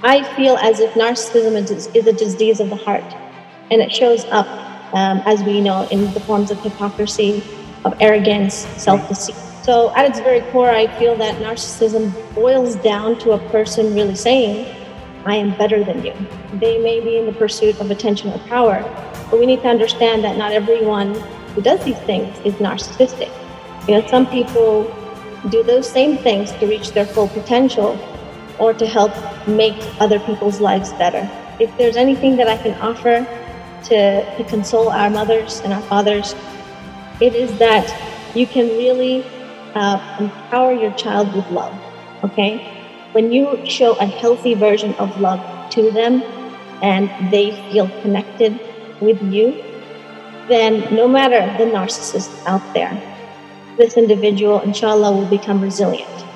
I feel as if narcissism is a disease of the heart, and it shows up, as we know, in the forms of hypocrisy, of arrogance, self-deceit. So, at its very core, I feel that narcissism boils down to a person really saying, I am better than you. They may be in the pursuit of attention or power, but we need to understand that not everyone who does these things is narcissistic. Some people do those same things to reach their full potential or to help make other people's lives better. If there's anything that I can offer to console our mothers and our fathers, it is that you can really empower your child with love, okay? When you show a healthy version of love to them and they feel connected with you, then no matter the narcissist out there, this individual, inshallah, will become resilient.